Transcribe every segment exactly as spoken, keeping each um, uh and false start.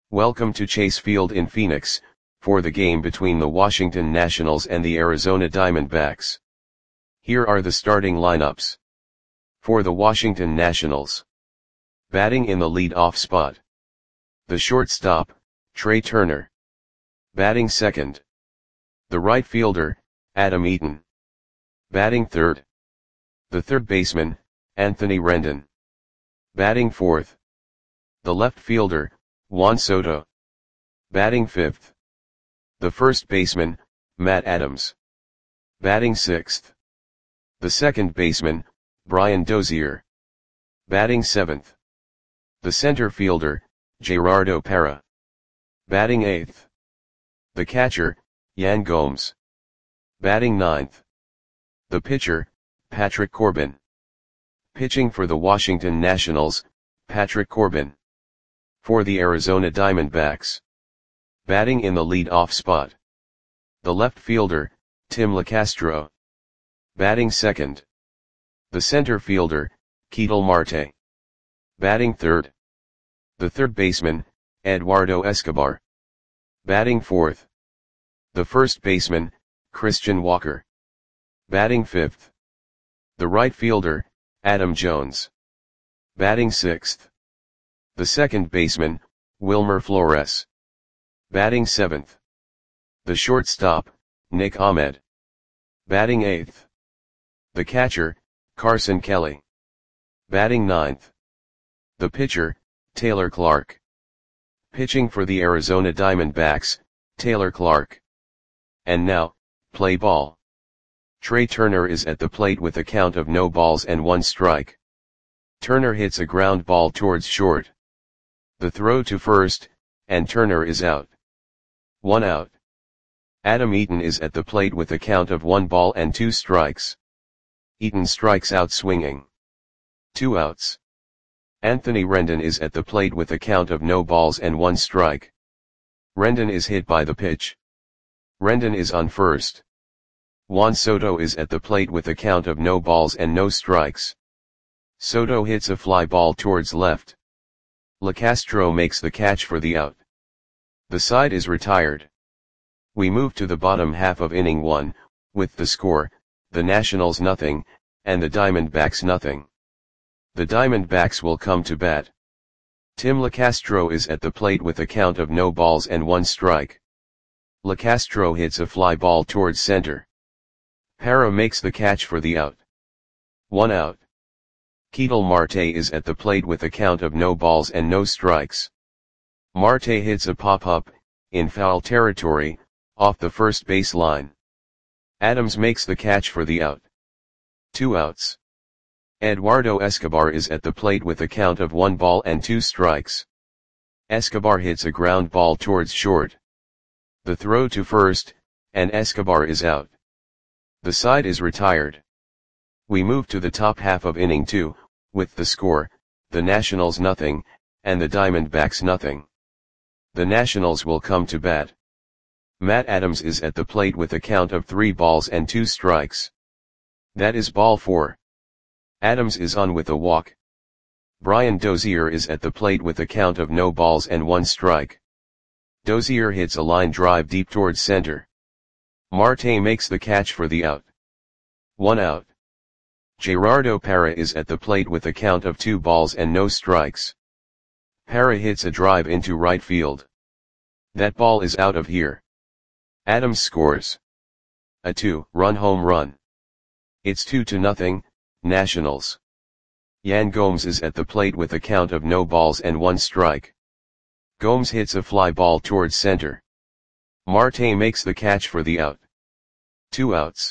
Welcome to Chase Field in Phoenix, for the game between the Washington Nationals and the Arizona Diamondbacks. Here are the starting lineups. For the Washington Nationals. Batting in the lead-off spot. The shortstop, Trea Turner. Batting second. The right fielder, Adam Eaton. Batting third. The third baseman, Anthony Rendon. Batting fourth. The left fielder, Juan Soto. Batting fifth. The first baseman, Matt Adams. Batting sixth. The second baseman, Brian Dozier. Batting seventh. The center fielder, Gerardo Parra. Batting eighth. The catcher, Yan Gomes. Batting ninth. The pitcher, Patrick Corbin. Pitching for the Washington Nationals, Patrick Corbin. For the Arizona Diamondbacks. Batting in the lead-off spot. The left fielder, Tim Locastro. Batting second. The center fielder, Ketel Marte. Batting third. The third baseman, Eduardo Escobar. Batting fourth. The first baseman, Christian Walker. Batting fifth. The right fielder, Adam Jones. Batting sixth. The second baseman, Wilmer Flores. Batting seventh. The shortstop, Nick Ahmed. Batting eighth. The catcher, Carson Kelly. Batting ninth. The pitcher, Taylor Clarke. Pitching for the Arizona Diamondbacks, Taylor Clarke. And now, play ball. Trea Turner is at the plate with a count of no balls and one strike. Turner hits a ground ball towards short. The throw to first, and Turner is out. One out. Adam Eaton is at the plate with a count of one ball and two strikes. Eaton strikes out swinging. Two outs. Anthony Rendon is at the plate with a count of no balls and one strike. Rendon is hit by the pitch. Rendon is on first. Juan Soto is at the plate with a count of no balls and no strikes. Soto hits a fly ball towards left. Locastro makes the catch for the out. The side is retired. We move to the bottom half of inning one, with the score, the Nationals nothing, and the Diamondbacks nothing. The Diamondbacks will come to bat. Tim Locastro is at the plate with a count of no balls and one strike. Locastro hits a fly ball towards center. Parra makes the catch for the out. One out. Ketel Marte is at the plate with a count of no balls and no strikes. Marte hits a pop-up, in foul territory, off the first base line. Adams makes the catch for the out. Two outs. Eduardo Escobar is at the plate with a count of one ball and two strikes. Escobar hits a ground ball towards short. The throw to first, and Escobar is out. The side is retired. We move to the top half of inning two, with the score, the Nationals nothing, and the Diamondbacks nothing. The Nationals will come to bat. Matt Adams is at the plate with a count of three balls and two strikes. That is ball four. Adams is on with a walk. Brian Dozier is at the plate with a count of no balls and one strike. Dozier hits a line drive deep towards center. Marte makes the catch for the out. One out. Gerardo Parra is at the plate with a count of two balls and no strikes. Parra hits a drive into right field. That ball is out of here. Adams scores a two-run home run. It's two to nothing, Nationals. Yan Gomes is at the plate with a count of no balls and one strike. Gomes hits a fly ball towards center. Marte makes the catch for the out. Two outs.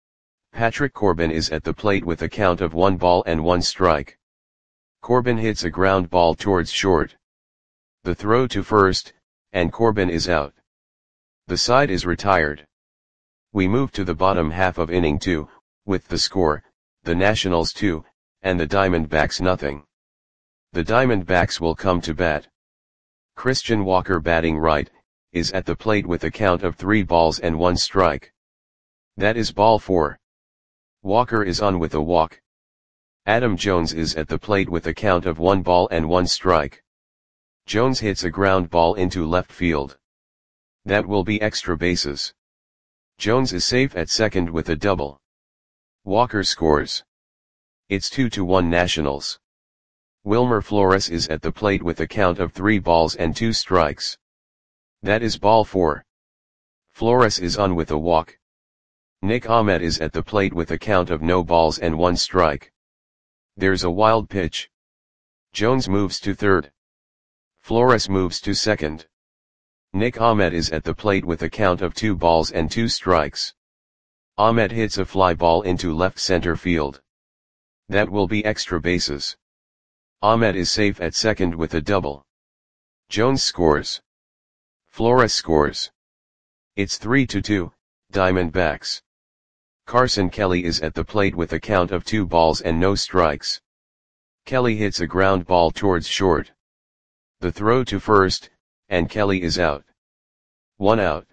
Patrick Corbin is at the plate with a count of one ball and one strike. Corbin hits a ground ball towards short. The throw to first, and Corbin is out. The side is retired. We move to the bottom half of inning two, with the score, the Nationals two, and the Diamondbacks nothing. The Diamondbacks will come to bat. Christian Walker batting right, is at the plate with a count of three balls and one strike. That is ball four. Walker is on with a walk. Adam Jones is at the plate with a count of one ball and one strike. Jones hits a ground ball into left field. That will be extra bases. Jones is safe at second with a double. Walker scores. It's two to one Nationals. Wilmer Flores is at the plate with a count of three balls and two strikes. That is ball four. Flores is on with a walk. Nick Ahmed is at the plate with a count of no balls and one strike. There's a wild pitch. Jones moves to third. Flores moves to second. Nick Ahmed is at the plate with a count of two balls and two strikes. Ahmed hits a fly ball into left center field. That will be extra bases. Ahmed is safe at second with a double. Jones scores. Flores scores. It's three to two, Diamondbacks. Carson Kelly is at the plate with a count of two balls and no strikes. Kelly hits a ground ball towards short. The throw to first, and Kelly is out. One out.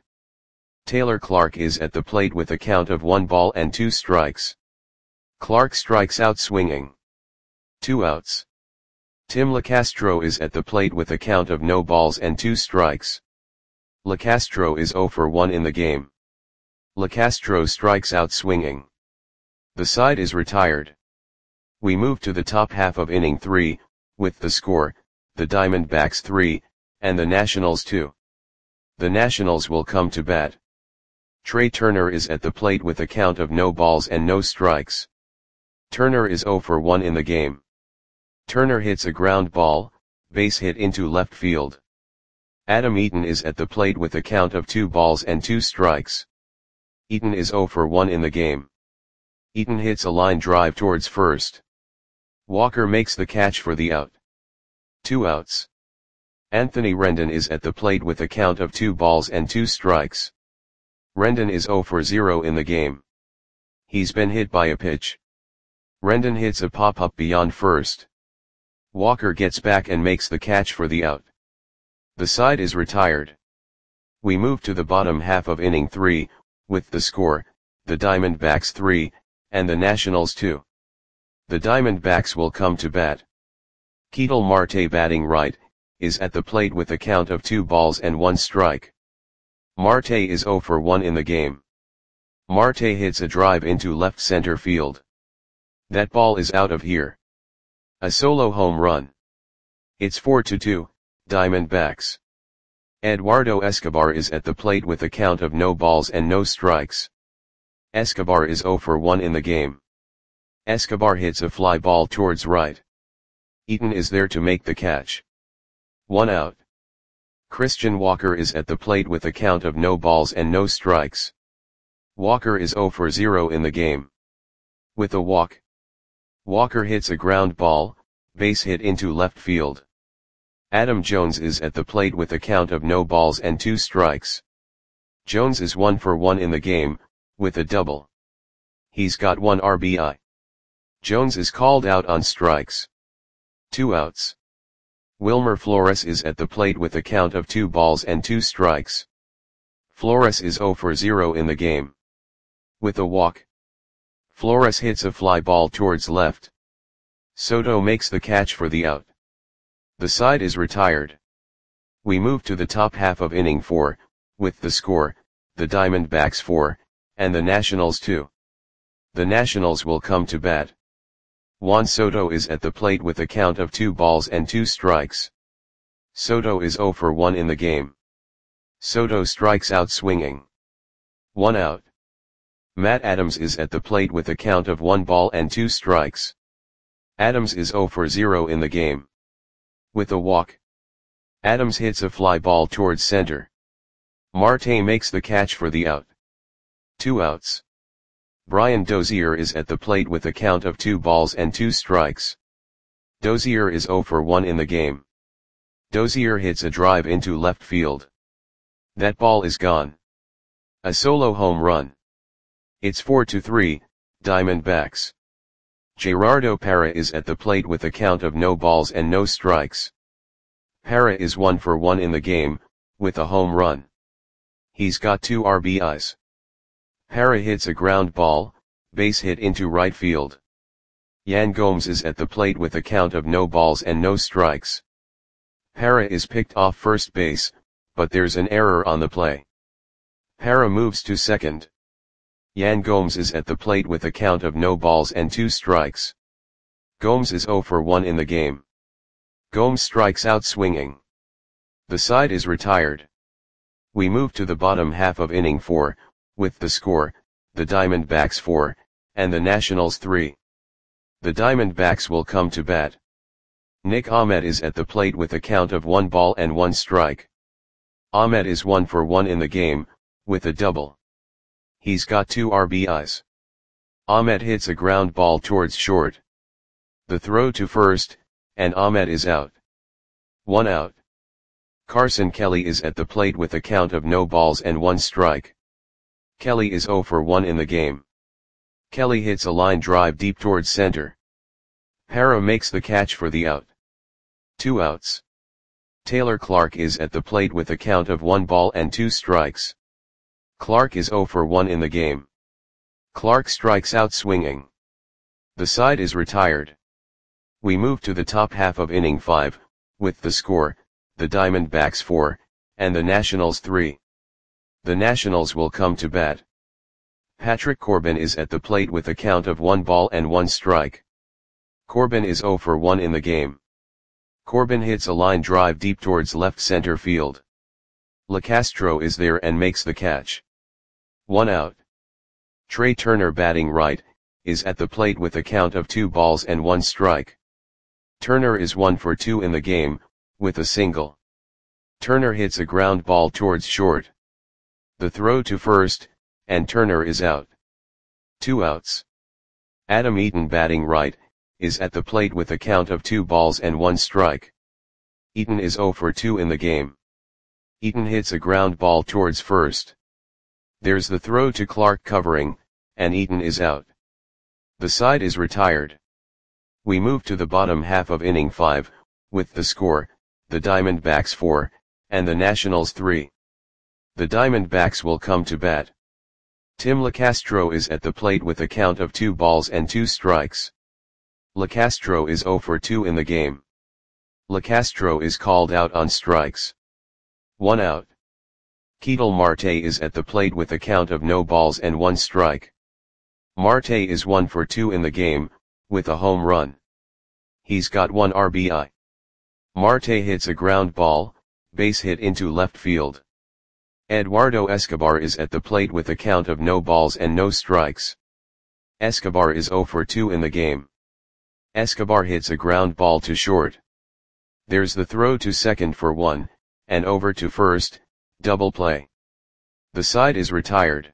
Taylor Clark is at the plate with a count of one ball and two strikes. Clark strikes out swinging. Two outs. Tim LeCastro is at the plate with a count of no balls and two strikes. LeCastro is zero for one in the game. LeCastro strikes out swinging. The side is retired. We move to the top half of inning three, with the score, the Diamondbacks three, and the Nationals two. The Nationals will come to bat. Trey Turner is at the plate with a count of no balls and no strikes. Turner is zero for one in the game. Turner hits a ground ball, base hit into left field. Adam Eaton is at the plate with a count of two balls and two strikes. Eaton is zero for one in the game. Eaton hits a line drive towards first. Walker makes the catch for the out. Two outs. Anthony Rendon is at the plate with a count of two balls and two strikes. Rendon is zero for zero in the game. He's been hit by a pitch. Rendon hits a pop-up beyond first. Walker gets back and makes the catch for the out. The side is retired. We move to the bottom half of inning three, with the score, the Diamondbacks three, and the Nationals two. The Diamondbacks will come to bat. Ketel Marte, batting right, is at the plate with a count of two balls and one strike. Marte is zero for one in the game. Marte hits a drive into left center field. That ball is out of here. A solo home run. It's four to two, Diamondbacks. Eduardo Escobar is at the plate with a count of no balls and no strikes. Escobar is zero for one in the game. Escobar hits a fly ball towards right. Eaton is there to make the catch. One out. Christian Walker is at the plate with a count of no balls and no strikes. Walker is zero for zero in the game. With a walk. Walker hits a ground ball, base hit into left field. Adam Jones is at the plate with a count of no balls and two strikes. Jones is one for one in the game, with a double. He's got one R B I. Jones is called out on strikes. Two outs. Wilmer Flores is at the plate with a count of two balls and two strikes. Flores is zero for zero in the game. With a walk. Flores hits a fly ball towards left. Soto makes the catch for the out. The side is retired. We move to the top half of inning four, with the score, the Diamondbacks four, and the Nationals two. The Nationals will come to bat. Juan Soto is at the plate with a count of two balls and two strikes. Soto is zero for one in the game. Soto strikes out swinging. One out. Matt Adams is at the plate with a count of one ball and two strikes. Adams is zero for zero in the game. With a walk. Adams hits a fly ball towards center. Marte makes the catch for the out. Two outs. Brian Dozier is at the plate with a count of two balls and two strikes. Dozier is zero for one in the game. Dozier hits a drive into left field. That ball is gone. A solo home run. It's four to three, Diamondbacks. Gerardo Parra is at the plate with a count of no balls and no strikes. Parra is one for one in the game, with a home run. He's got two R B Is. Parra hits a ground ball, base hit into right field. Yan Gomes is at the plate with a count of no balls and no strikes. Para is picked off first base, but there's an error on the play. Para moves to second. Yan Gomes is at the plate with a count of no balls and two strikes. Gomes is zero for one in the game. Gomes strikes out swinging. The side is retired. We move to the bottom half of inning four, with the score, the Diamondbacks four, and the Nationals three. The Diamondbacks will come to bat. Nick Ahmed is at the plate with a count of one ball and one strike. Ahmed is one for one in the game, with a double. He's got two R B Is. Ahmed hits a ground ball towards short. The throw to first, and Ahmed is out. One out. Carson Kelly is at the plate with a count of no balls and one strike. Kelly is zero for one in the game. Kelly hits a line drive deep towards center. Para makes the catch for the out. Two outs. Taylor Clark is at the plate with a count of one ball and two strikes. Clark is zero for one in the game. Clark strikes out swinging. The side is retired. We move to the top half of inning five, with the score, the Diamondbacks four, and the Nationals three. The Nationals will come to bat. Patrick Corbin is at the plate with a count of one ball and one strike. Corbin is zero for one in the game. Corbin hits a line drive deep towards left center field. LeCastro is there and makes the catch. One out. Trey Turner, batting right, is at the plate with a count of two balls and one strike. Turner is one for two in the game, with a single. Turner hits a ground ball towards short. The throw to first, and Turner is out. Two outs. Adam Eaton, batting right, is at the plate with a count of two balls and one strike. Eaton is zero for two in the game. Eaton hits a ground ball towards first. There's the throw to Clark covering, and Eaton is out. The side is retired. We move to the bottom half of inning five, with the score, the Diamondbacks four, and the Nationals three. The Diamondbacks will come to bat. Tim LeCastro is at the plate with a count of two balls and two strikes. LeCastro is zero for two in the game. LeCastro is called out on strikes. One out. Ketel Marte is at the plate with a count of no balls and one strike. Marte is one for two in the game, with a home run. He's got one R B I. Marte hits a ground ball, base hit into left field. Eduardo Escobar is at the plate with a count of no balls and no strikes. Escobar is zero for two in the game. Escobar hits a ground ball to short. There's the throw to second for one, and over to first, double play. The side is retired.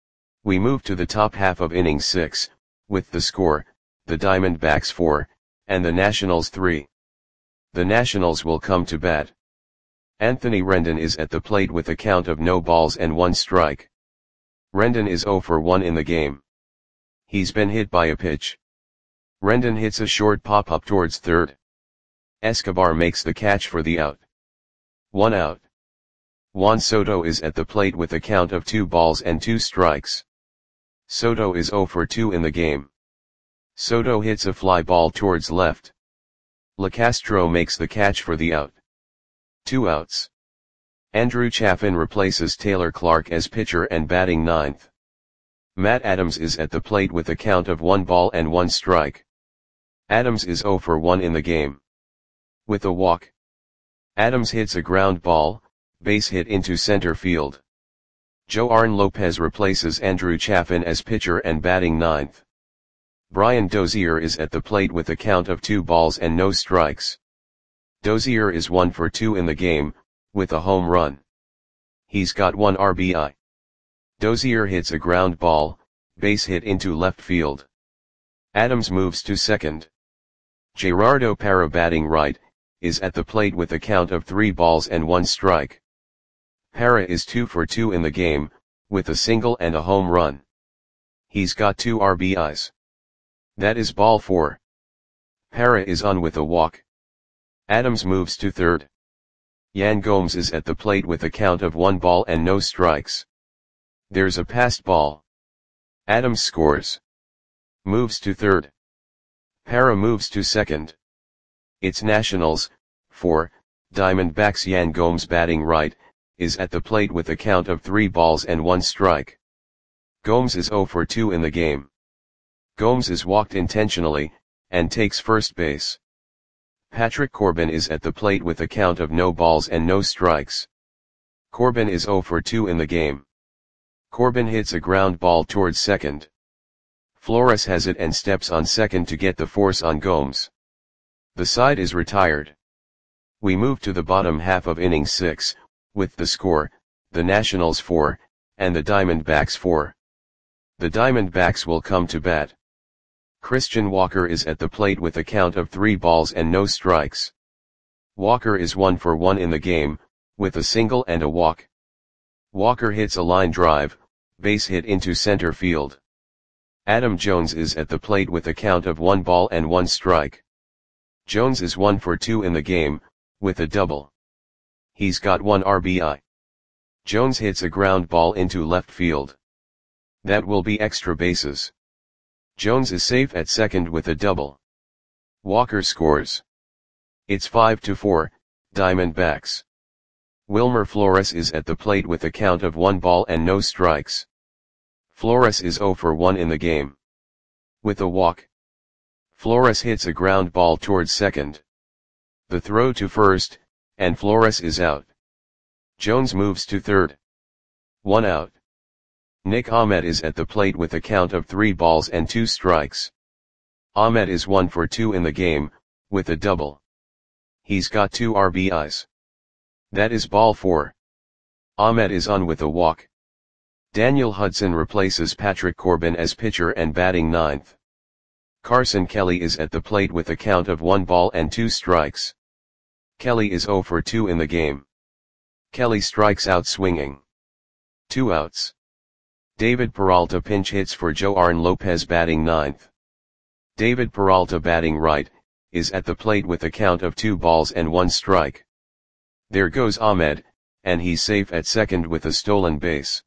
We move to the top half of inning six, with the score, the Diamondbacks four, and the Nationals three. The Nationals will come to bat. Anthony Rendon is at the plate with a count of no balls and one strike. Rendon is zero for one in the game. He's been hit by a pitch. Rendon hits a short pop-up towards third. Escobar makes the catch for the out. One out. Juan Soto is at the plate with a count of two balls and two strikes. Soto is zero for two in the game. Soto hits a fly ball towards left. LeCastro makes the catch for the out. Two outs. Andrew Chafin replaces Taylor Clark as pitcher and batting ninth. Matt Adams is at the plate with a count of one ball and one strike. Adams is zero for one in the game. With a walk. Adams hits a ground ball, base hit into center field. Joarn Lopez replaces Andrew Chafin as pitcher and batting ninth. Brian Dozier is at the plate with a count of two balls and no strikes. Dozier is one for two in the game, with a home run. He's got one R B I. Dozier hits a ground ball, base hit into left field. Adams moves to second. Gerardo Parra, batting right, is at the plate with a count of three balls and one strike. Parra is two for two in the game, with a single and a home run. He's got two R B Is. That is ball four. Parra is on with a walk. Adams moves to third. Yan Gomes is at the plate with a count of one ball and no strikes. There's a passed ball. Adams scores. Moves to third. Parra moves to second. It's Nationals, four, Diamondbacks Yan Gomes batting right, is at the plate with a count of three balls and one strike. Gomes is zero for two in the game. Gomes is walked intentionally, and takes first base. Patrick Corbin is at the plate with a count of no balls and no strikes. Corbin is zero for two in the game. Corbin hits a ground ball towards second. Flores has it and steps on second to get the force on Gomes. The side is retired. We move to the bottom half of inning six, with the score, the Nationals four, and the Diamondbacks four. The Diamondbacks will come to bat. Christian Walker is at the plate with a count of three balls and no strikes. Walker is one for one in the game, with a single and a walk. Walker hits a line drive, base hit into center field. Adam Jones is at the plate with a count of one ball and one strike. Jones is one for two in the game, with a double. He's got one R B I. Jones hits a ground ball into left field. That will be extra bases. Jones is safe at second with a double. Walker scores. It's five to four, Diamondbacks. Wilmer Flores is at the plate with a count of one ball and no strikes. Flores is zero for one in the game. With a walk. Flores hits a ground ball towards second. The throw to first, and Flores is out. Jones moves to third. One out. Nick Ahmed is at the plate with a count of three balls and two strikes. Ahmed is one for two in the game, with a double. He's got two R B Is. That is ball four. Ahmed is on with a walk. Daniel Hudson replaces Patrick Corbin as pitcher and batting ninth. Carson Kelly is at the plate with a count of one ball and two strikes. Kelly is zero for two in the game. Kelly strikes out swinging. Two outs. David Peralta pinch hits for Joarn Lopez batting ninth. David Peralta batting right, is at the plate with a count of two balls and one strike. There goes Ahmed, and he's safe at second with a stolen base.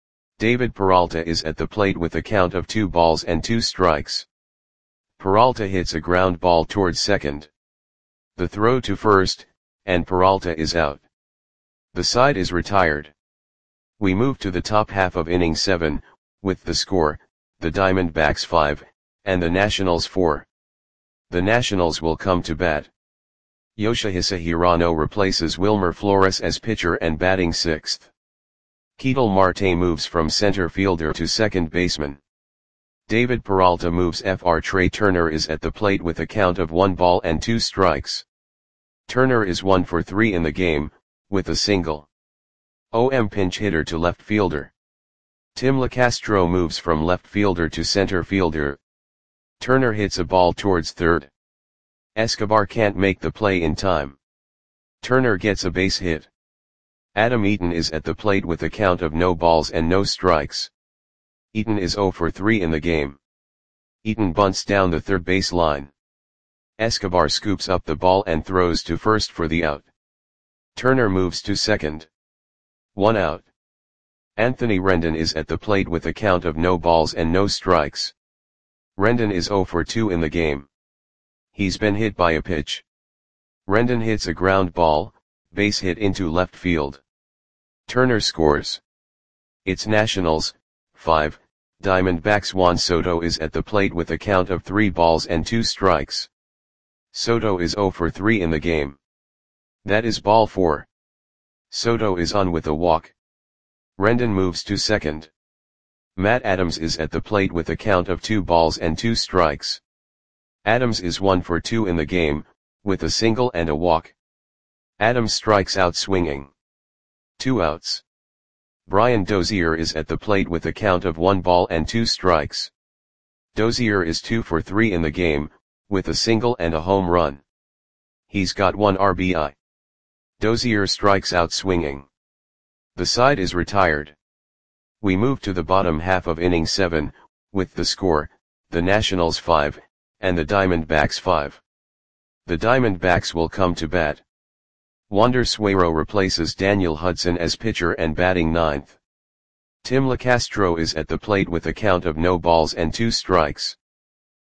David Peralta is at the plate with a count of two balls and two strikes. Peralta hits a ground ball towards second. The throw to first, and Peralta is out. The side is retired. We move to the top half of inning seven, with the score, the Diamondbacks five, and the Nationals four. The Nationals will come to bat. Yoshihisa Hirano replaces Wilmer Flores as pitcher and batting sixth. Ketel Marte moves from center fielder to second baseman. David Peralta moves F R Trey Turner is at the plate with a count of one ball and two strikes. Turner is one for three in the game, with a single. O M pinch hitter to left fielder. Tim LaCastro moves from left fielder to center fielder. Turner hits a ball towards third. Escobar can't make the play in time. Turner gets a base hit. Adam Eaton is at the plate with a count of no balls and no strikes. Eaton is zero for three in the game. Eaton bunts down the third base line. Escobar scoops up the ball and throws to first for the out. Turner moves to second. One out. Anthony Rendon is at the plate with a count of no balls and no strikes. Rendon is zero for two in the game. He's been hit by a pitch. Rendon hits a ground ball, base hit into left field. Turner scores. It's Nationals, five, Diamondbacks. Juan Soto is at the plate with a count of three balls and two strikes. Soto is zero for three in the game. That is ball four. Soto is on with a walk. Rendon moves to second. Matt Adams is at the plate with a count of two balls and two strikes. Adams is one for two in the game, with a single and a walk. Adams strikes out swinging. Two outs. Brian Dozier is at the plate with a count of one ball and two strikes. Dozier is two for three in the game, with a single and a home run. He's got one R B I. Dozier strikes out swinging. The side is retired. We move to the bottom half of inning seven, with the score, the Nationals five, and the Diamondbacks five. The Diamondbacks will come to bat. Wander Suero replaces Daniel Hudson as pitcher and batting ninth. Tim LaCastro is at the plate with a count of no balls and two strikes.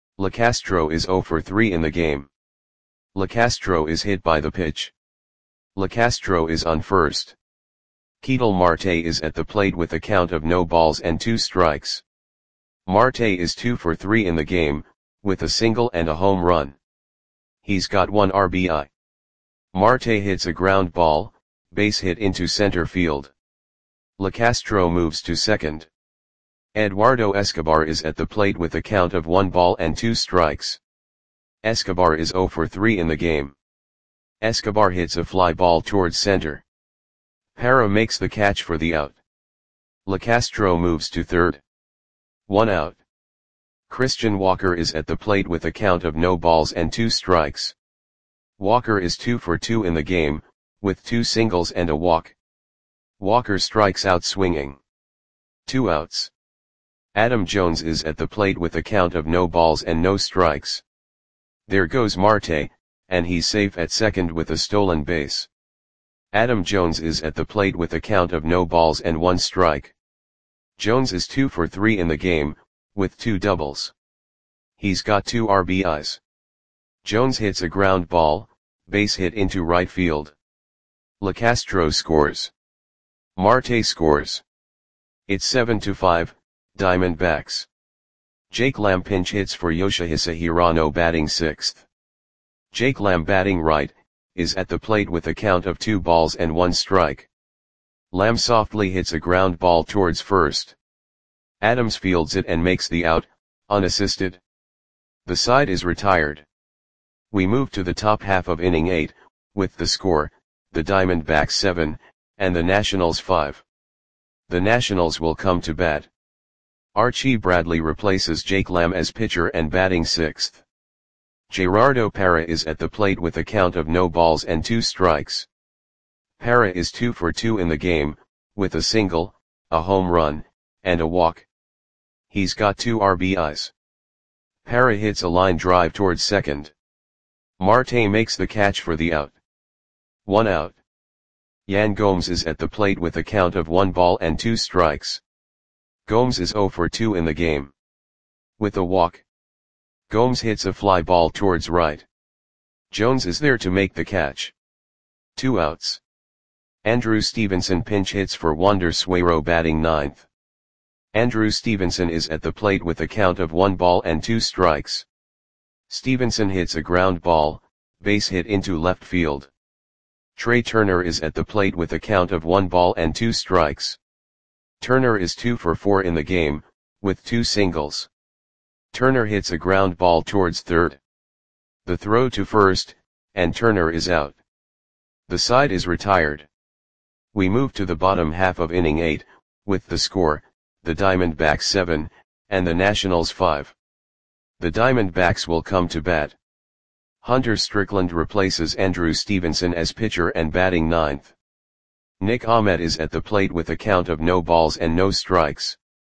LaCastro is zero for three in the game. LaCastro is hit by the pitch. LeCastro is on first. Ketel Marte is at the plate with a count of no balls and two strikes. Marte is two for three in the game, with a single and a home run. He's got one R B I. Marte hits a ground ball, base hit into center field. LeCastro moves to second. Eduardo Escobar is at the plate with a count of one ball and two strikes. Escobar is zero for three in the game. Escobar hits a fly ball towards center. Parra makes the catch for the out. LeCastro moves to third. One out. Christian Walker is at the plate with a count of no balls and two strikes. Walker is two for two in the game, with two singles and a walk. Walker strikes out swinging. Two outs. Adam Jones is at the plate with a count of no balls and no strikes. There goes Marte, and he's safe at second with a stolen base. Adam Jones is at the plate with a count of no balls and one strike. Jones is two for three in the game, with two doubles. He's got two R B Is. Jones hits a ground ball, base hit into right field. LeCastro scores. Marte scores. It's seven to five, Diamondbacks. Jake Lamb pinch hits for Yoshihisa Hirano batting sixth. Jake Lamb batting right, is at the plate with a count of two balls and one strike. Lamb softly hits a ground ball towards first. Adams fields it and makes the out, unassisted. The side is retired. We move to the top half of inning eight, with the score, the Diamondbacks seven, and the Nationals five. The Nationals will come to bat. Archie Bradley replaces Jake Lamb as pitcher and batting sixth. Gerardo Parra is at the plate with a count of no balls and two strikes. Parra is two for two in the game, with a single, a home run, and a walk. He's got two R B Is. Parra hits a line drive towards second. Marte makes the catch for the out. One out. Yan Gomes is at the plate with a count of one ball and two strikes. Gomes is zero for two in the game. With a walk. Gomes hits a fly ball towards right. Jones is there to make the catch. Two outs. Andrew Stevenson pinch hits for Wander Suero batting ninth. Andrew Stevenson is at the plate with a count of one ball and two strikes. Stevenson hits a ground ball, base hit into left field. Trey Turner is at the plate with a count of one ball and two strikes. Turner is two for four in the game, with two singles. Turner hits a ground ball towards third. The throw to first, and Turner is out. The side is retired. We move to the bottom half of inning eight, with the score, the Diamondbacks seven, and the Nationals five. The Diamondbacks will come to bat. Hunter Strickland replaces Andrew Stevenson as pitcher and batting ninth. Nick Ahmed is at the plate with a count of no balls and no strikes.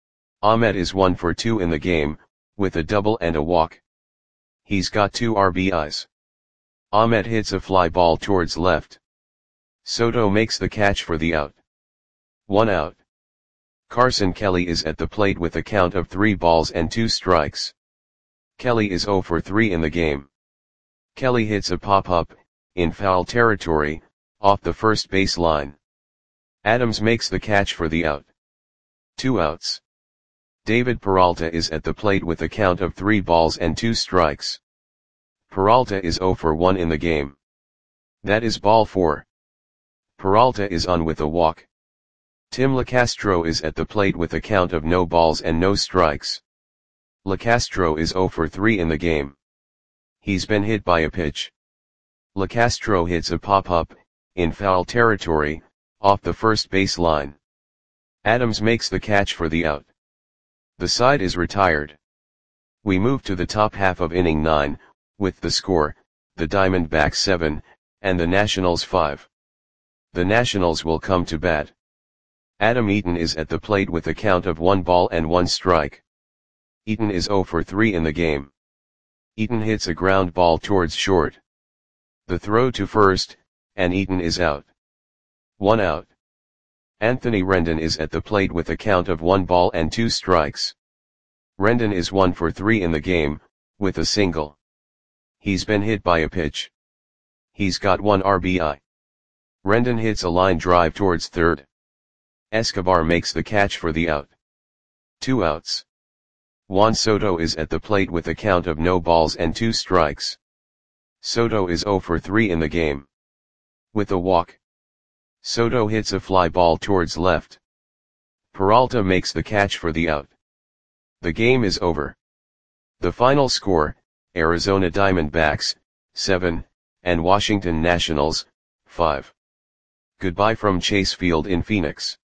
Ahmed is one for two in the game, with a double and a walk. He's got two R B Is. Ahmed hits a fly ball towards left. Soto makes the catch for the out. One out. Carson Kelly is at the plate with a count of three balls and two strikes. Kelly is zero for three in the game. Kelly hits a pop-up, in foul territory, off the first base line. Adams makes the catch for the out. Two outs. David Peralta is at the plate with a count of three balls and two strikes. Peralta is zero for one in the game. That is ball four. Peralta is on with a walk. Tim LeCastro is at the plate with a count of no balls and no strikes. LeCastro is zero for three in the game. He's been hit by a pitch. LeCastro hits a pop-up, in foul territory, off the first base line. Adams makes the catch for the out. The side is retired. We move to the top half of inning nine, with the score, the Diamondbacks seven, and the Nationals five. The Nationals will come to bat. Adam Eaton is at the plate with a count of one ball and one strike. Eaton is zero for three in the game. Eaton hits a ground ball towards short. The throw to first, and Eaton is out. One out. Anthony Rendon is at the plate with a count of one ball and two strikes. Rendon is one for three in the game, with a single. He's been hit by a pitch. He's got one R B I. Rendon hits a line drive towards third. Escobar makes the catch for the out. Two outs. Juan Soto is at the plate with a count of no balls and two strikes. Soto is zero for three in the game. With a walk, Soto hits a fly ball towards left. Peralta makes the catch for the out. The game is over. The final score, Arizona Diamondbacks, seven, and Washington Nationals, five. Goodbye from Chase Field in Phoenix.